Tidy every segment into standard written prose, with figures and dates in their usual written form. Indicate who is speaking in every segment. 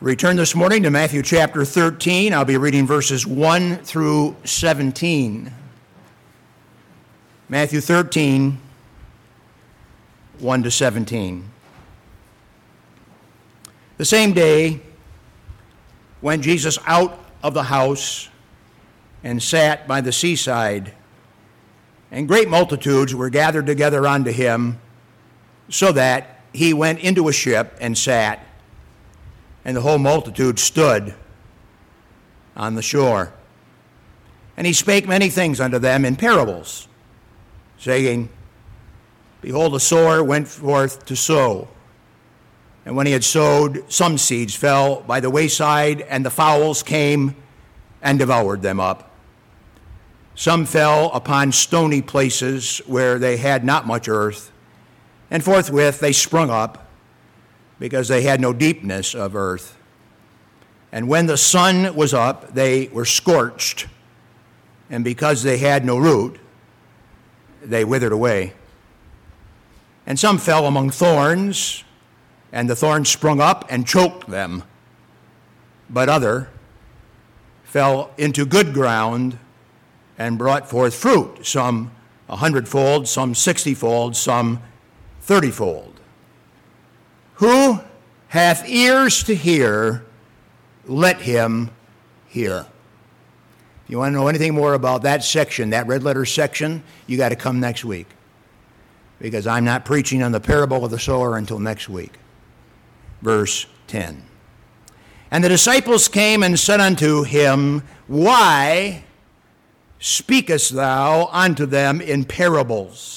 Speaker 1: Return this morning to Matthew chapter 13. I'll be reading verses 1 through 17. Matthew 13, 1 to 17. The same day went Jesus out of the house and sat by the seaside, and great multitudes were gathered together unto him, so that he went into a ship and sat, and the whole multitude stood on the shore. And he spake many things unto them in parables, saying, Behold, a sower went forth to sow. And when he had sowed, some seeds fell by the wayside, and the fowls came and devoured them up. Some fell upon stony places where they had not much earth, and forthwith they sprung up, because they had no deepness of earth. And when the sun was up, they were scorched, and because they had no root, they withered away. And some fell among thorns, and the thorns sprung up and choked them. But other fell into good ground and brought forth fruit, some 100-fold, some 60-fold, some 30-fold. Who hath ears to hear, let him hear. If you want to know anything more about that section, that red letter section, you got to come next week, because I'm not preaching on the parable of the sower until next week. Verse 10. And the disciples came and said unto him, Why speakest thou unto them in parables?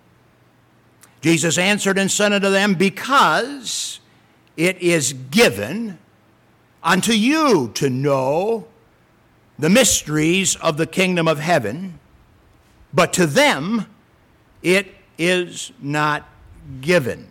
Speaker 1: Jesus answered and said unto them, Because it is given unto you to know the mysteries of the kingdom of heaven, but to them it is not given.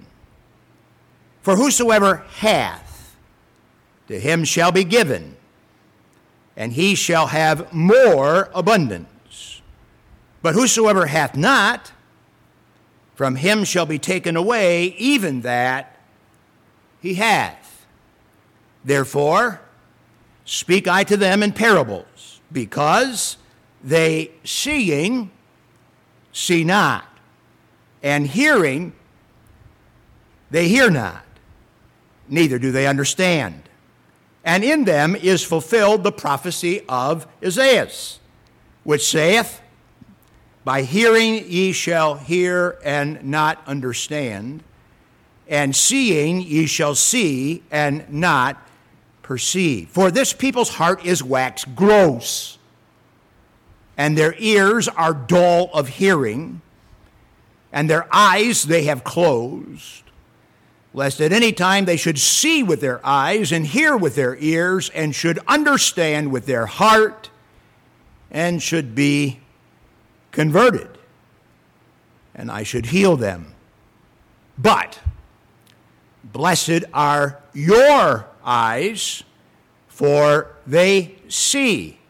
Speaker 1: For whosoever hath, to him shall be given, and he shall have more abundance. But whosoever hath not, from him shall be taken away even that he hath. Therefore speak I to them in parables, because they seeing see not, and hearing they hear not, neither do they understand. And in them is fulfilled the prophecy of Isaiah, which saith, By hearing ye shall hear and not understand, and seeing ye shall see and not perceive. For this people's heart is waxed gross, and their ears are dull of hearing, and their eyes they have closed, lest at any time they should see with their eyes and hear with their ears and should understand with their heart and should be converted, and I should heal them. But blessed are your eyes, for they see,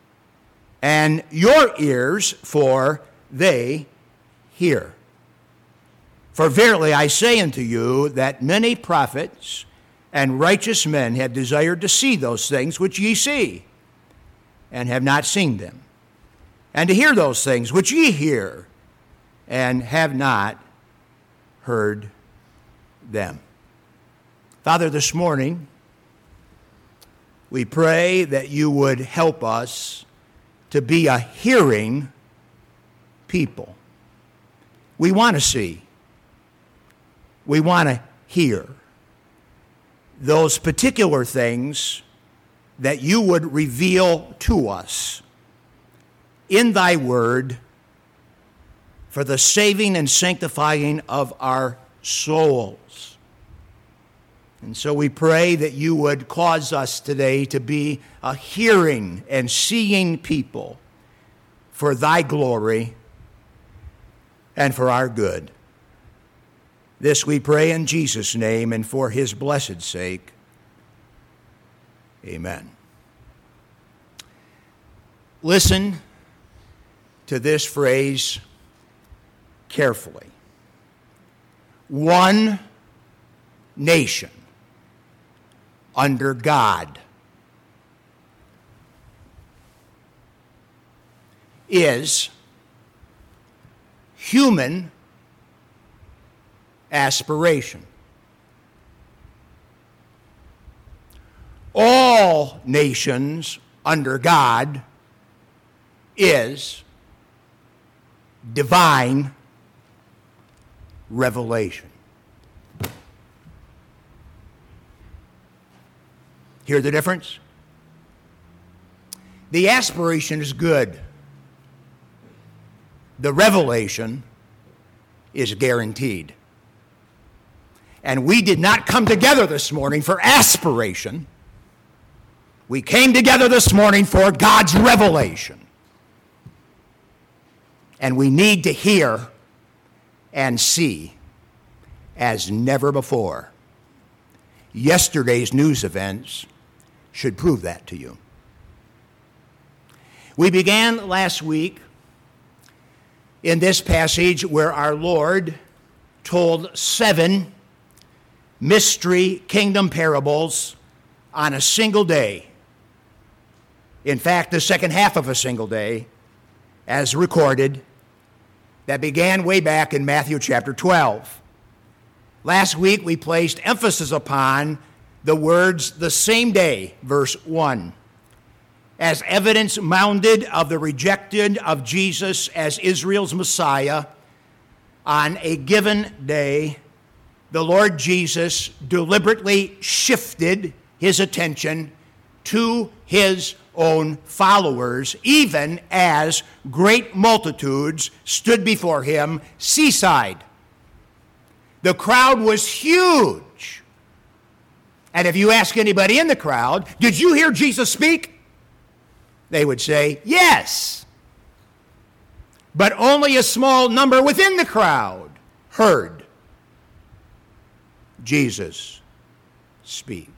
Speaker 1: and your ears, for they hear. For verily I say unto you that many prophets and righteous men have desired to see those things which ye see, and have not seen them, and to hear those things which ye hear, and have not heard them. Father, this morning, we pray that you would help us to be a hearing people. We want to see. We want to hear those particular things that you would reveal to us in thy word for the saving and sanctifying of our souls. And so we pray that you would cause us today to be a hearing and seeing people for thy glory and for our good. This we pray in Jesus' name and for his blessed sake. Amen. Listen to this phrase carefully. One nation. under God is human aspiration. All nations under God is divine revelation. Hear the difference? The aspiration is good. The revelation is guaranteed. And we did not come together this morning for aspiration. We came together this morning for God's revelation. And we need to hear and see as never before. Yesterday's news events should prove that to you. We began last week in this passage where our Lord told 7 mystery kingdom parables on a single day. In fact, the second half of a single day, as recorded, that began way back in Matthew chapter 12. Last week, we placed emphasis upon the words, the same day, verse 1. As evidence mounted of the rejection of Jesus as Israel's Messiah, on a given day, the Lord Jesus deliberately shifted his attention to his own followers, even as great multitudes stood before him seaside. The crowd was huge. And if you ask anybody in the crowd, did you hear Jesus speak? They would say, yes. But only a small number within the crowd heard Jesus speak.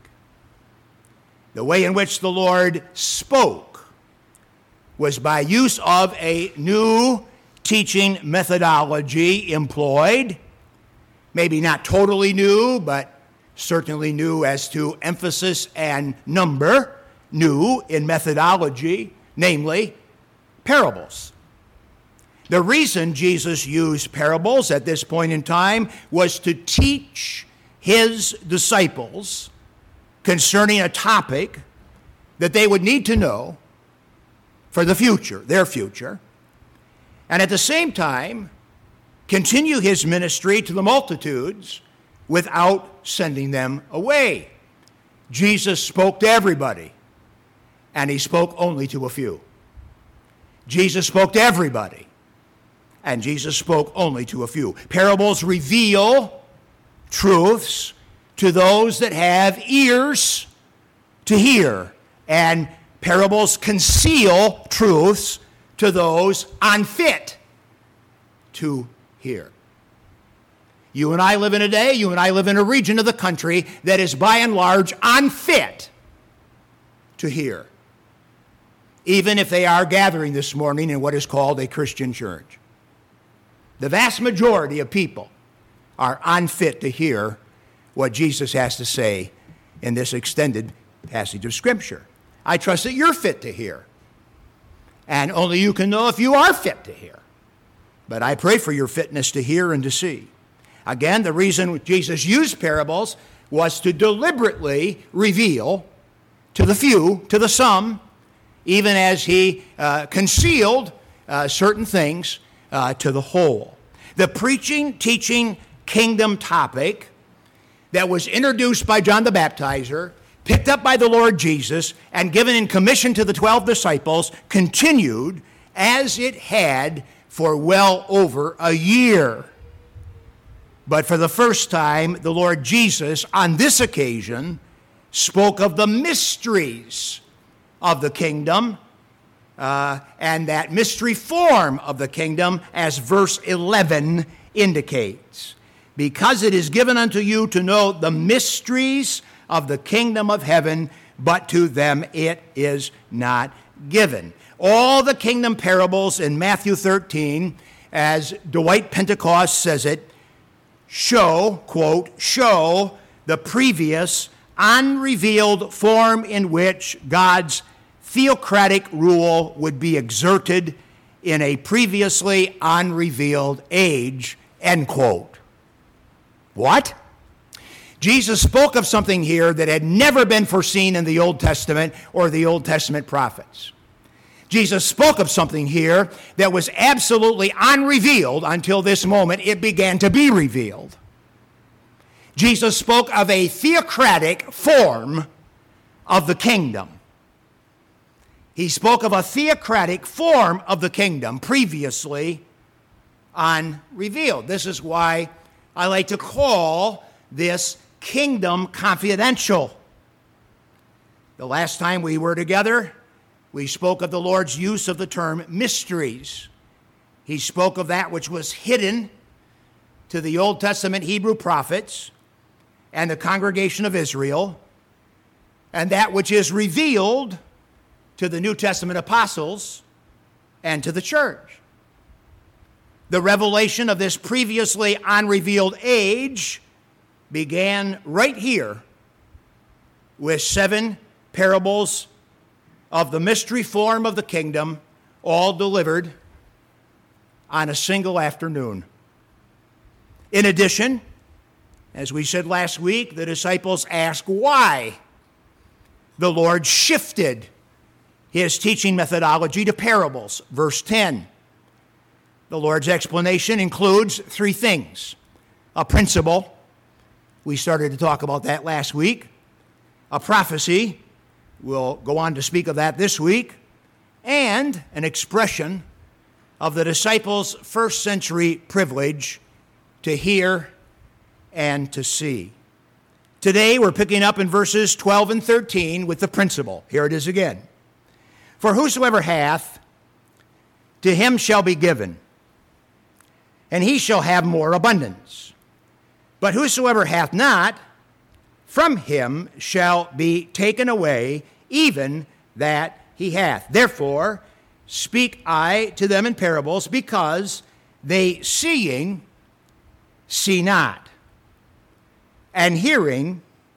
Speaker 1: The way in which the Lord spoke was by use of a new teaching methodology employed. Maybe not totally new, but certainly new as to emphasis and number, new in methodology, namely parables. The reason Jesus used parables at this point in time was to teach his disciples concerning a topic that they would need to know for the future, their future, and at the same time continue his ministry to the multitudes without sending them away. Jesus spoke to everybody, and he spoke only to a few. Jesus spoke to everybody, and Jesus spoke only to a few. Parables reveal truths to those that have ears to hear, and parables conceal truths to those unfit to hear. You and I live in a region of the country that is by and large unfit to hear, even if they are gathering this morning in what is called a Christian church. The vast majority of people are unfit to hear what Jesus has to say in this extended passage of Scripture. I trust that you're fit to hear, and only you can know if you are fit to hear. But I pray for your fitness to hear and to see. Again, the reason Jesus used parables was to deliberately reveal to the few, to the some, even as he concealed certain things to the whole. The preaching, teaching, kingdom topic that was introduced by John the Baptizer, picked up by the Lord Jesus, and given in commission to the 12 disciples, continued as it had for well over a year. But for the first time, the Lord Jesus, on this occasion, spoke of the mysteries of the kingdom, and that mystery form of the kingdom, as verse 11 indicates. Because it is given unto you to know the mysteries of the kingdom of heaven, but to them it is not given. All the kingdom parables in Matthew 13, as Dwight Pentecost says it, show, quote, show the previous unrevealed form in which God's theocratic rule would be exerted in a previously unrevealed age, end quote. What? Jesus spoke of something here that had never been foreseen in the Old Testament or the Old Testament prophets. Jesus spoke of something here that was absolutely unrevealed until this moment it began to be revealed. Jesus spoke of a theocratic form of the kingdom. He spoke of a theocratic form of the kingdom previously unrevealed. This is why I like to call this kingdom confidential. The last time we were together, we spoke of the Lord's use of the term mysteries. He spoke of that which was hidden to the Old Testament Hebrew prophets and the congregation of Israel, and that which is revealed to the New Testament apostles and to the church. The revelation of this previously unrevealed age began right here with 7 parables of the mystery form of the kingdom, all delivered on a single afternoon. In addition, as we said last week, the disciples asked why the Lord shifted his teaching methodology to parables. Verse 10. The Lord's explanation includes 3 things. A principle. We started to talk about that last week. A prophecy. We'll go on to speak of that this week. And an expression of the disciples' first century privilege to hear and to see. Today we're picking up in verses 12 and 13 with the principle. Here it is again. For whosoever hath, to him shall be given, and he shall have more abundance. But whosoever hath not, from him shall be taken away even that he hath. Therefore speak I to them in parables, because they seeing see not, and hearing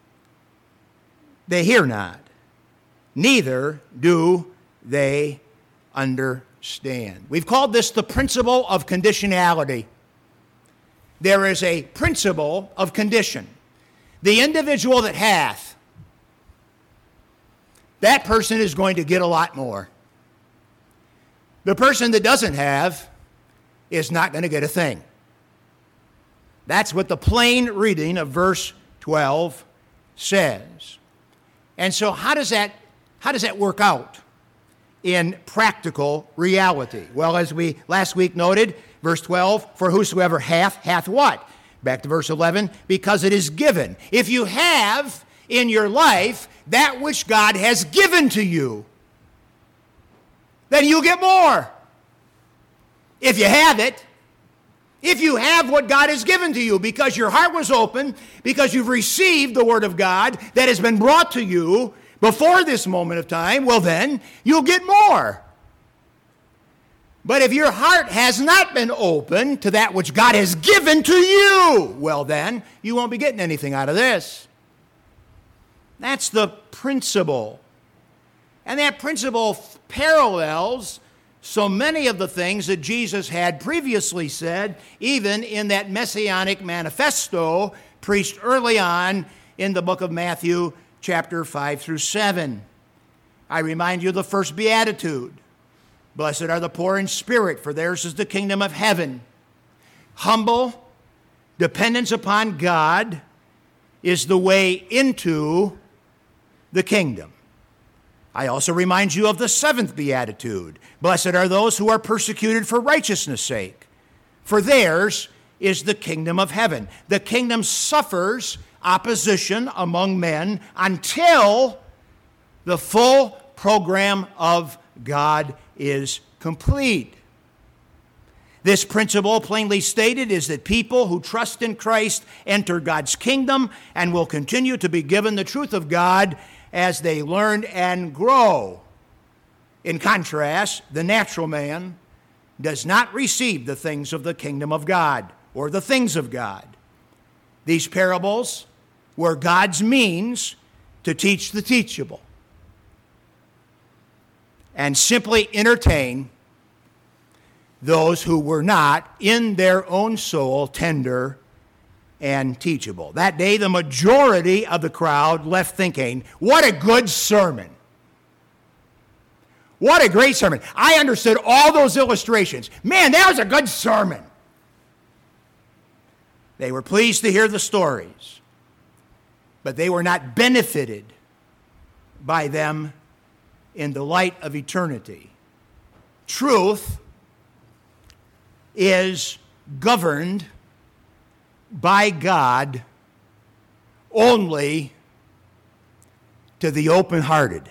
Speaker 1: they hear not, neither do they understand. We've called this the principle of conditionality. There is a principle of condition. The individual that hath, that person is going to get a lot more. The person that doesn't have is not going to get a thing. That's what the plain reading of verse 12 says. And so how does that work out in practical reality? Well, as we last week noted, verse 12, for whosoever hath what? Back to verse 11, because it is given. If you have in your life that which God has given to you, then you get more. If you have it, if you have what God has given to you, because your heart was open, because you've received the Word of God that has been brought to you before this moment of time, well then, you'll get more. But if your heart has not been open to that which God has given to you, well then, you won't be getting anything out of this. That's the principle. And that principle parallels so many of the things that Jesus had previously said, even in that Messianic manifesto preached early on in the book of Matthew, chapter 5 through 7. I remind you of the first beatitude. Blessed are the poor in spirit, for theirs is the kingdom of heaven. Humble dependence upon God is the way into the kingdom. I also remind you of the 7th beatitude. Blessed are those who are persecuted for righteousness' sake, for theirs is the kingdom of heaven. The kingdom suffers opposition among men until the full program of God is complete. This principle, plainly stated, is that people who trust in Christ enter God's kingdom and will continue to be given the truth of God as they learn and grow. In contrast, the natural man does not receive the things of the kingdom of God or the things of God. These parables were God's means to teach the teachable and simply entertain those who were not in their own soul tender and teachable. That day, the majority of the crowd left thinking, what a good sermon. What a great sermon. I understood all those illustrations. Man, that was a good sermon. They were pleased to hear the stories, but they were not benefited by them in the light of eternity. Truth is governed by God only to the open-hearted.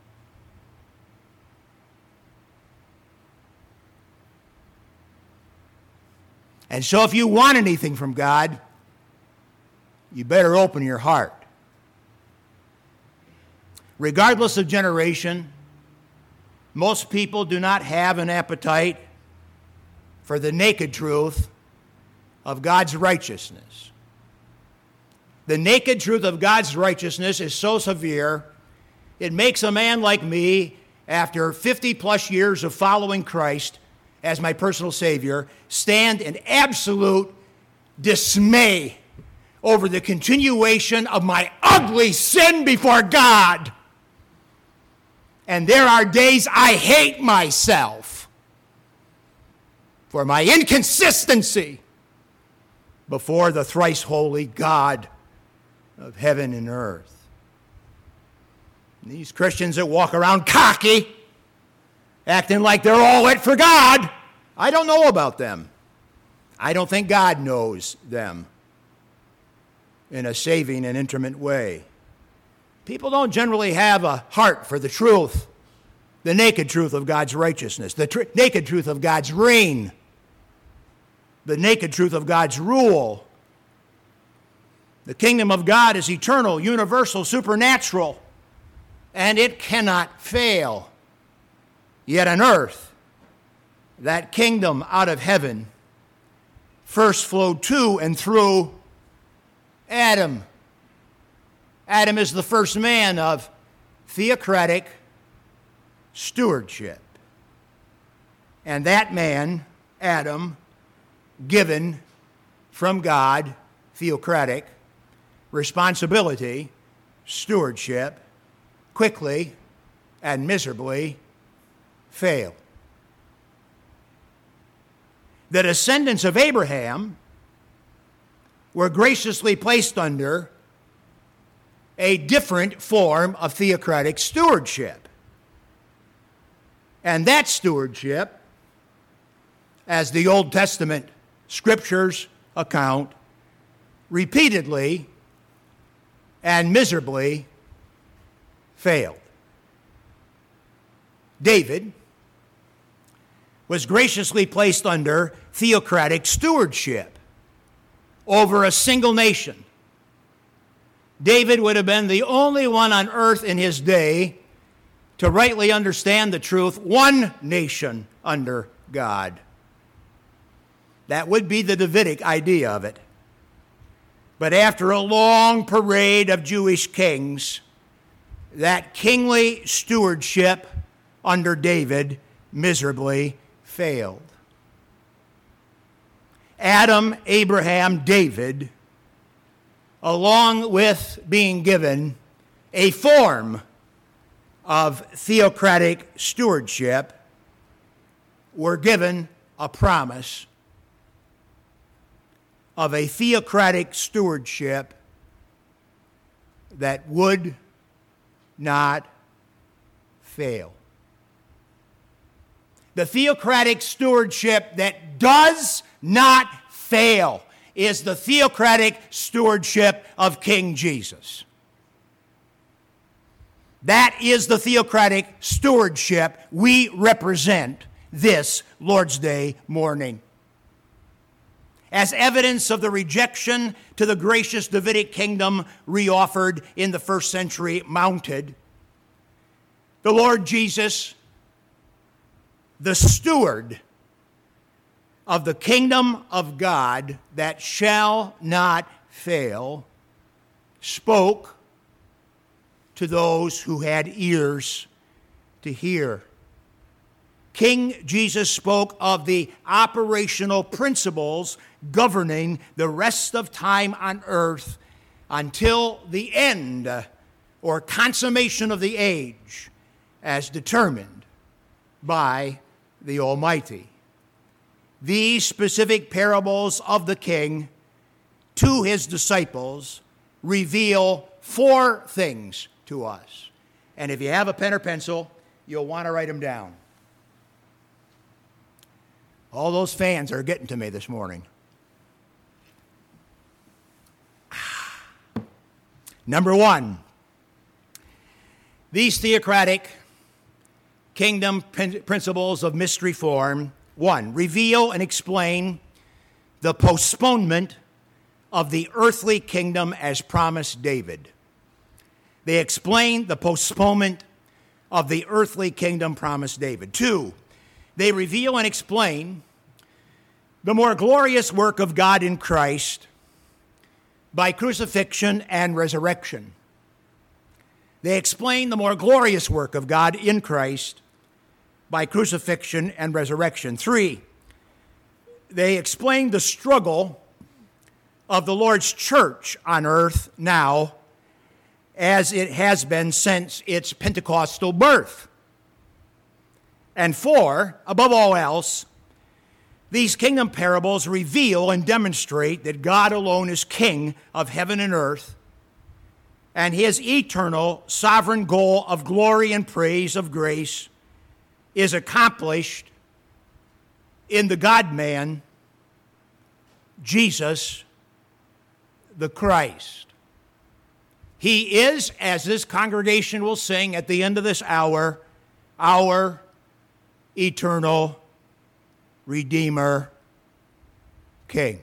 Speaker 1: And so if you want anything from God, you better open your heart. Regardless of generation, most people do not have an appetite for the naked truth of God's righteousness. The naked truth of God's righteousness is so severe, it makes a man like me, after 50 plus years of following Christ as my personal Savior, stand in absolute dismay over the continuation of my ugly sin before God. And there are days I hate myself for my inconsistency before the thrice holy God of heaven and earth. And these Christians that walk around cocky, acting like they're all it for God, I don't know about them. I don't think God knows them in a saving and intimate way. People don't generally have a heart for the truth, the naked truth of God's righteousness, the naked truth of God's reign, the naked truth of God's rule. The kingdom of God is eternal, universal, supernatural, and it cannot fail. Yet on earth, that kingdom out of heaven first flowed to and through Adam. Adam is the first man of theocratic stewardship. And that man, Adam, given from God, theocratic, responsibility, stewardship, quickly and miserably failed. The descendants of Abraham were graciously placed under a different form of theocratic stewardship. And that stewardship, as the Old Testament scriptures account, repeatedly and miserably failed. David was graciously placed under theocratic stewardship over a single nation. David would have been the only one on earth in his day to rightly understand the truth, one nation under God. That would be the Davidic idea of it. But after a long parade of Jewish kings, that kingly stewardship under David miserably failed. Adam, Abraham, David, along with being given a form of theocratic stewardship, were given a promise of a theocratic stewardship that would not fail. The theocratic stewardship that does not fail is the theocratic stewardship of King Jesus. That is the theocratic stewardship we represent this Lord's Day morning. As evidence of the rejection to the gracious Davidic kingdom reoffered in the first century mounted, the Lord Jesus, the steward of the kingdom of God that shall not fail, spoke to those who had ears to hear. King Jesus spoke of the operational principles governing the rest of time on earth until the end or consummation of the age as determined by the Almighty. These specific parables of the King to his disciples reveal 4 things to us. And if you have a pen or pencil, you'll want to write them down. All those fans are getting to me this morning. Number 1, these theocratic kingdom principles of mystery form, 1, reveal and explain the postponement of the earthly kingdom as promised David. They explain the postponement of the earthly kingdom promised David. 2, they reveal and explain the more glorious work of God in Christ by crucifixion and resurrection. They explain the more glorious work of God in Christ by crucifixion and resurrection. 3, they explain the struggle of the Lord's church on earth now as it has been since its Pentecostal birth. And 4, above all else, these kingdom parables reveal and demonstrate that God alone is king of heaven and earth, and his eternal sovereign goal of glory and praise of grace is accomplished in the God-man, Jesus the Christ. He is, as this congregation will sing at the end of this hour, our eternal Redeemer, King.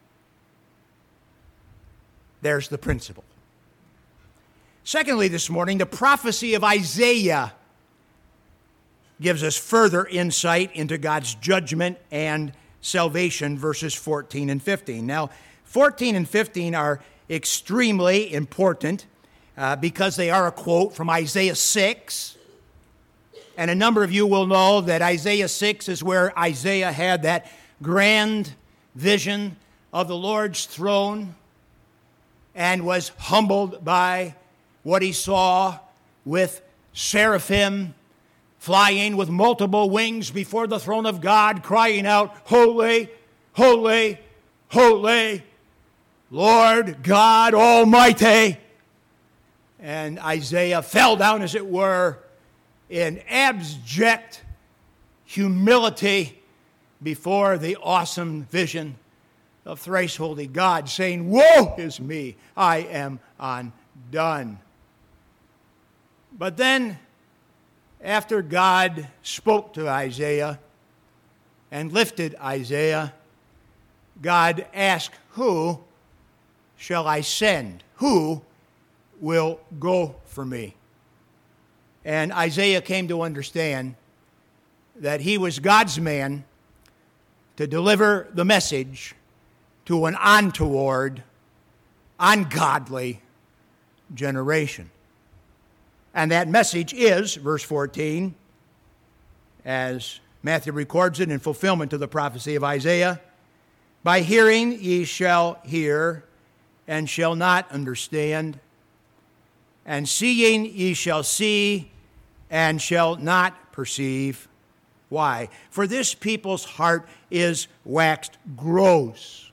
Speaker 1: There's the principle. Secondly, this morning, the prophecy of Isaiah gives us further insight into God's judgment and salvation, verses 14 and 15. Now, 14 and 15 are extremely important because they are a quote from Isaiah 6. And a number of you will know that Isaiah 6 is where Isaiah had that grand vision of the Lord's throne and was humbled by what he saw with seraphim flying with multiple wings before the throne of God, crying out, "Holy, holy, holy, Lord God Almighty." And Isaiah fell down, as it were, in abject humility before the awesome vision of thrice holy God, saying, "Woe is me, I am undone." But then, after God spoke to Isaiah and lifted Isaiah, God asked, "Who shall I send? Who will go for me?" And Isaiah came to understand that he was God's man to deliver the message to an untoward, ungodly generation. And that message is, verse 14, as Matthew records it in fulfillment to the prophecy of Isaiah, "By hearing ye shall hear, and shall not understand, and seeing ye shall see, and shall not perceive." Why? "For this people's heart is waxed gross,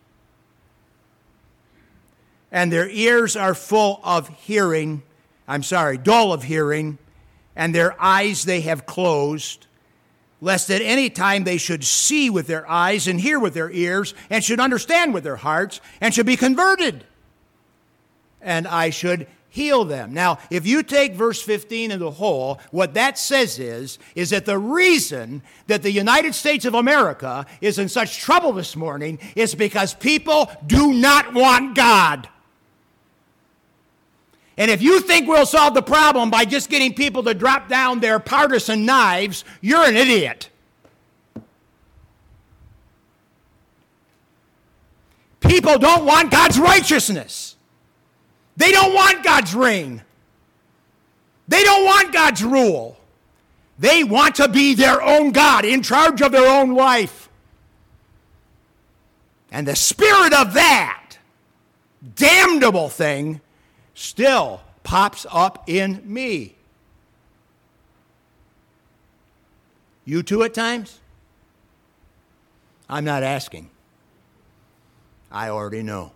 Speaker 1: and their ears are dull of hearing, and their eyes they have closed, lest at any time they should see with their eyes and hear with their ears, and should understand with their hearts, and should be converted, and I should heal them." Now, if you take verse 15 in the whole, what that says is that the reason that the United States of America is in such trouble this morning is because people do not want God. And if you think we'll solve the problem by just getting people to drop down their partisan knives, you're an idiot. People don't want God's righteousness. They don't want God's reign. They don't want God's rule. They want to be their own God, in charge of their own life. And the spirit of that damnable thing still pops up in me. You too at times? I'm not asking. I already know.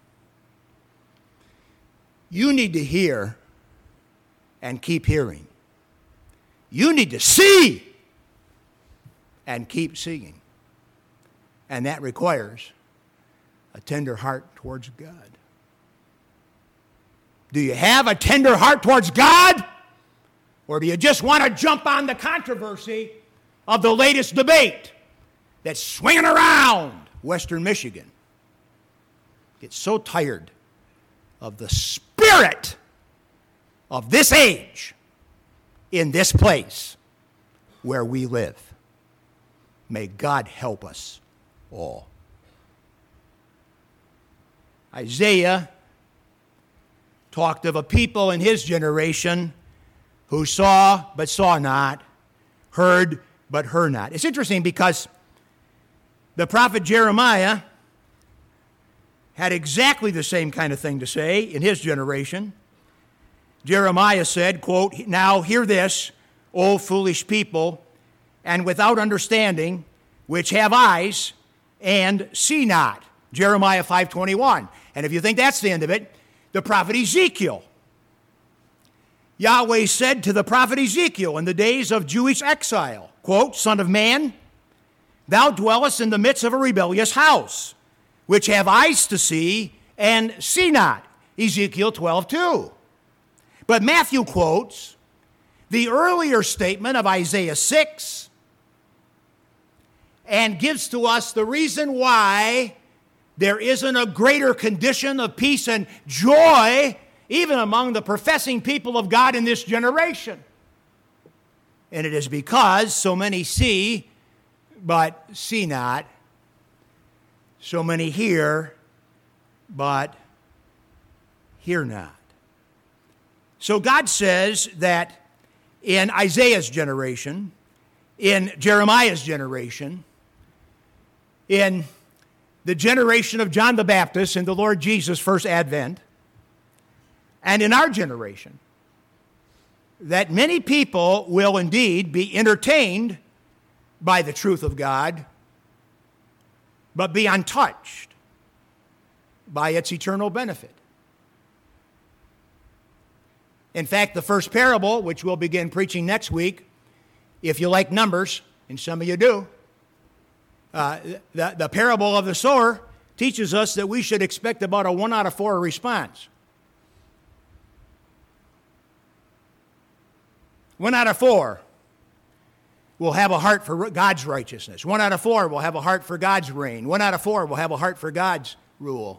Speaker 1: You need to hear and keep hearing. You need to see and keep seeing. And that requires a tender heart towards God. Do you have a tender heart towards God? Or do you just want to jump on the controversy of the latest debate that's swinging around Western Michigan? Get so tired of the spirit of this age in this place where we live. May God help us all. Isaiah talked of a people in his generation who saw but saw not, heard but heard not. It's interesting because the prophet Jeremiah had exactly the same kind of thing to say in his generation. Jeremiah said, quote, "Now hear this, O foolish people, and without understanding, which have eyes and see not." Jeremiah 5:21. And if you think that's the end of it, the prophet Ezekiel. Yahweh said to the prophet Ezekiel in the days of Jewish exile, quote, "Son of man, thou dwellest in the midst of a rebellious house, which have eyes to see and see not." Ezekiel 12:2. But Matthew quotes the earlier statement of Isaiah 6 and gives to us the reason why there isn't a greater condition of peace and joy even among the professing people of God in this generation. And it is because so many see but see not, so many hear but hear not. So God says that in Isaiah's generation, in Jeremiah's generation, in the generation of John the Baptist and the Lord Jesus' first advent, and in our generation, that many people will indeed be entertained by the truth of God, but be untouched by its eternal benefit. In fact, the first parable, which we'll begin preaching next week, if you like numbers, and some of you do, the parable of the sower teaches us that we should expect about a 1 out of 4 response. 1 out of 4 will have a heart for God's righteousness. 1 out of 4 will have a heart for God's reign. 1 out of 4 will have a heart for God's rule.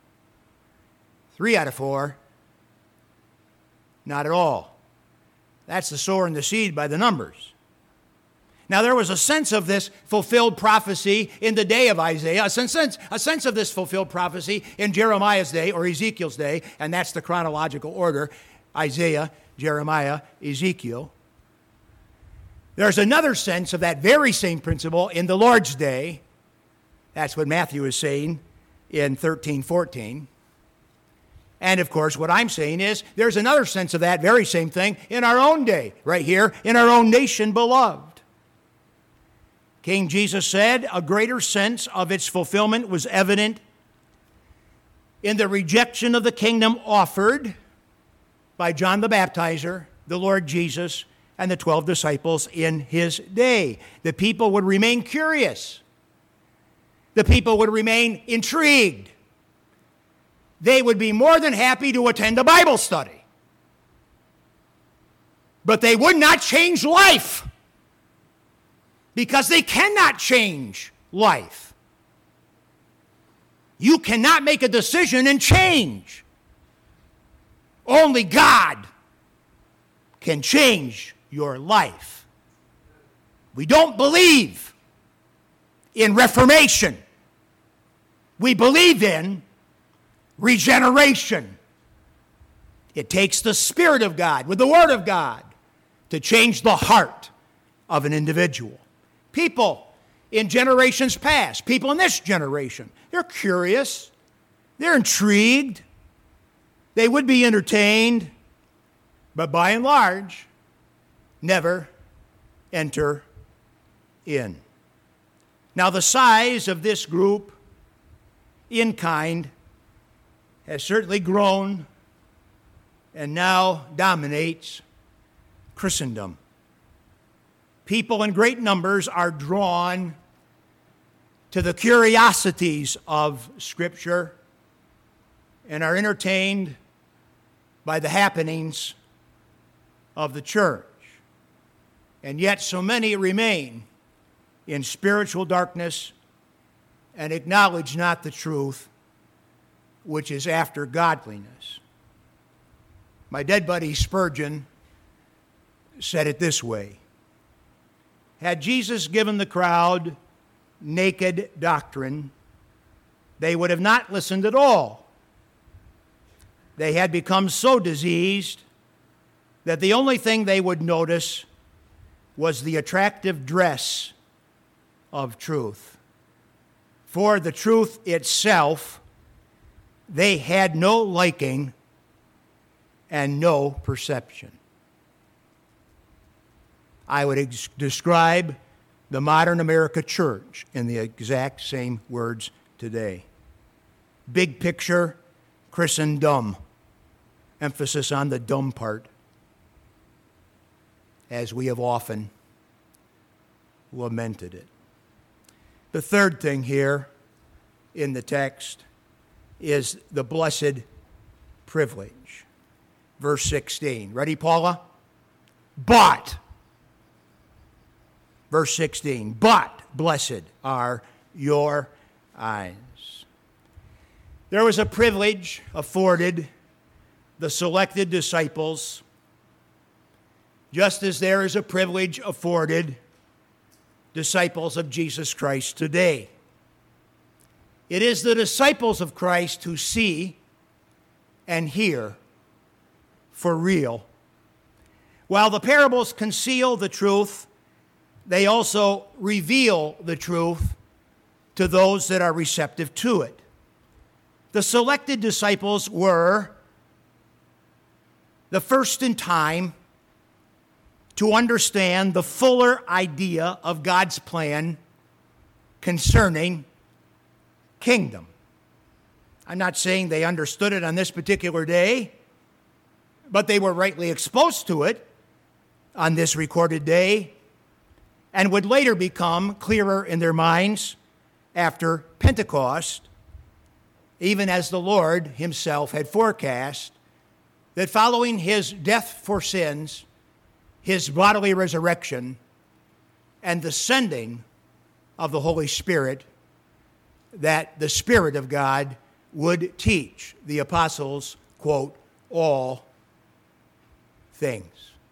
Speaker 1: 3 out of 4, not at all. That's the sower and the seed by the numbers. Now, there was a sense of this fulfilled prophecy in the day of Isaiah, a sense of this fulfilled prophecy in Jeremiah's day or Ezekiel's day, and that's the chronological order: Isaiah, Jeremiah, Ezekiel. There's another sense of that very same principle in the Lord's day. That's what Matthew is saying in 13:14. And, of course, what I'm saying is there's another sense of that very same thing in our own day, right here, in our own nation, beloved. King Jesus said a greater sense of its fulfillment was evident in the rejection of the kingdom offered by John the Baptizer, the Lord Jesus, and the 12 disciples in his day. The people would remain curious. The people would remain intrigued. They would be more than happy to attend a Bible study. But they would not change life, because they cannot change life. You cannot make a decision and change. Only God can change your life. We don't believe in reformation. We believe in regeneration. It takes the Spirit of God with the Word of God to change the heart of an individual. People in generations past, people in this generation, they're curious, they're intrigued, they would be entertained, but by and large, never enter in. Now, the size of this group in kind has certainly grown and now dominates Christendom. People in great numbers are drawn to the curiosities of Scripture and are entertained by the happenings of the church. And yet so many remain in spiritual darkness and acknowledge not the truth, which is after godliness. My dead buddy Spurgeon said it this way: had Jesus given the crowd naked doctrine, they would have not listened at all. They had become so diseased that the only thing they would notice was the attractive dress of truth. For the truth itself, they had no liking and no perception. I would describe the modern America church in the exact same words today. Big picture Christendom, emphasis on the dumb part, as we have often lamented it. The third thing here in the text is the blessed privilege. Verse 16. Ready, Paula? But, verse 16, but blessed are your eyes. There was a privilege afforded the selected disciples, just as there is a privilege afforded disciples of Jesus Christ today. It is the disciples of Christ who see and hear for real. While the parables conceal the truth, they also reveal the truth to those that are receptive to it. The selected disciples were the first in time to understand the fuller idea of God's plan concerning kingdom. I'm not saying they understood it on this particular day, but they were rightly exposed to it on this recorded day and would later become clearer in their minds after Pentecost, even as the Lord himself had forecast that following his death for sins, his bodily resurrection, and the sending of the Holy Spirit, that the Spirit of God would teach the apostles, quote, all things.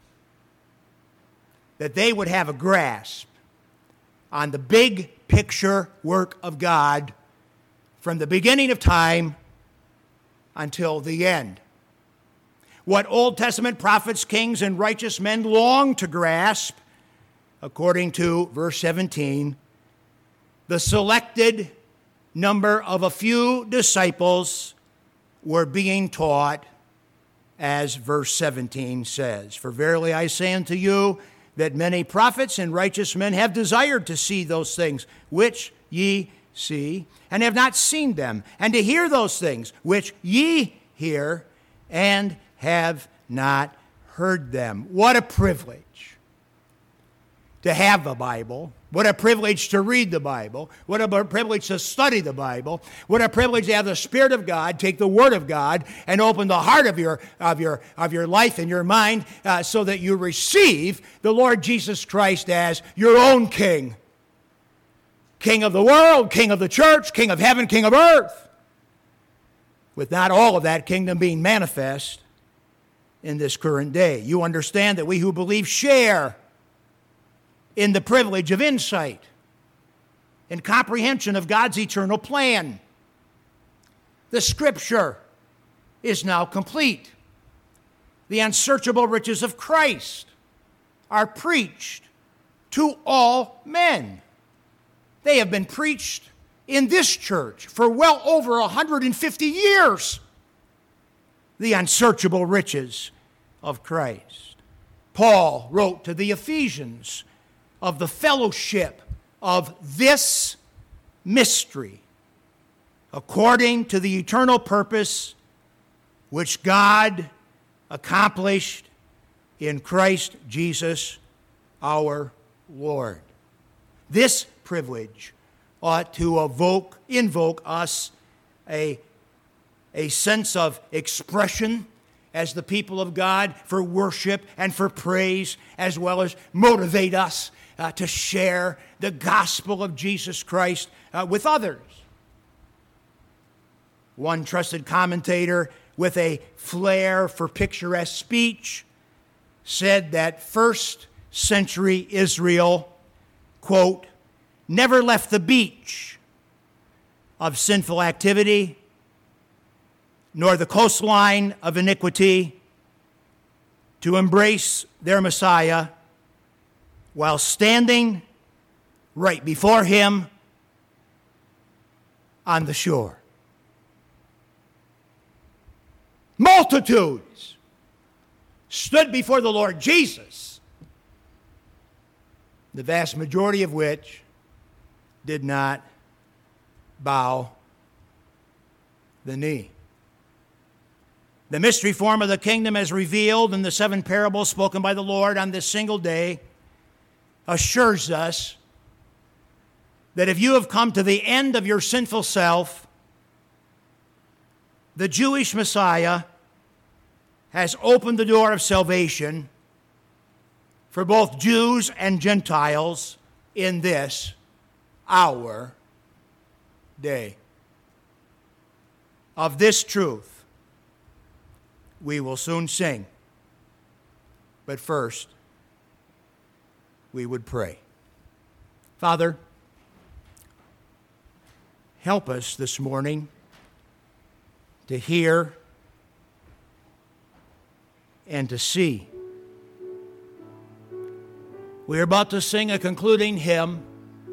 Speaker 1: That they would have a grasp on the big picture work of God from the beginning of time until the end. What Old Testament prophets, kings, and righteous men longed to grasp, according to verse 17, the selected number of a few disciples were being taught, as verse 17 says. For verily I say unto you, that many prophets and righteous men have desired to see those things which ye see, and have not seen them, and to hear those things which ye hear, and have not heard them. What a privilege to have the Bible. What a privilege to read the Bible. What a privilege to study the Bible. What a privilege to have the Spirit of God take the Word of God and open the heart of your life and your mind so that you receive the Lord Jesus Christ as your own King. King of the world, King of the church, King of heaven, King of earth. With not all of that kingdom being manifest in this current day. You understand that we who believe share in the privilege of insight and comprehension of God's eternal plan. The Scripture is now complete. the unsearchable riches of Christ are preached to all men. They have been preached in this church for well over 150 years. The unsearchable riches of Christ. Paul wrote to the Ephesians of the fellowship of this mystery, according to the eternal purpose which God accomplished in Christ Jesus our Lord. This privilege ought to invoke us a sense of expression as the people of God for worship and for praise, as well as motivate us to share the gospel of Jesus Christ with others. One trusted commentator with a flair for picturesque speech said that first century Israel, quote, never left the beach of sinful activity, nor the coastline of iniquity, to embrace their Messiah while standing right before him on the shore. Multitudes stood before the Lord Jesus, the vast majority of which did not bow the knee. The mystery form of the kingdom, as revealed in the 7 parables spoken by the Lord on this single day, assures us that if you have come to the end of your sinful self, the Jewish Messiah has opened the door of salvation for both Jews and Gentiles in this our day. Of this truth we will soon sing. But first, we would pray. Father, help us this morning to hear and to see. We are about to sing a concluding hymn.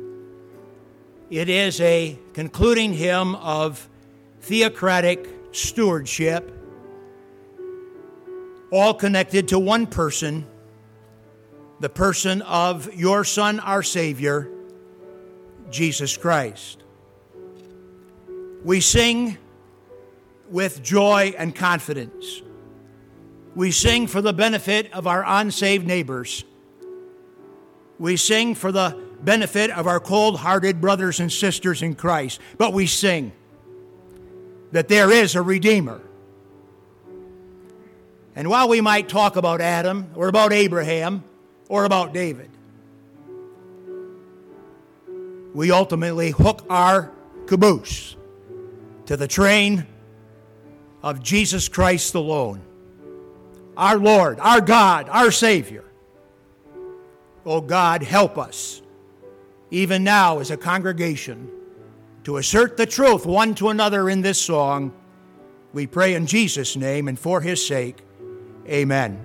Speaker 1: It is a concluding hymn of theocratic stewardship, all connected to one person, the person of your Son, our Savior, Jesus Christ. We sing with joy and confidence. We sing for the benefit of our unsaved neighbors. We sing for the benefit of our cold-hearted brothers and sisters in Christ. But we sing that there is a Redeemer. And while we might talk about Adam, or about Abraham, or about David, we ultimately hook our caboose to the train of Jesus Christ alone, our Lord, our God, our Savior. Oh God, help us, even now as a congregation, to assert the truth one to another in this song. We pray in Jesus' name and for his sake. Amen.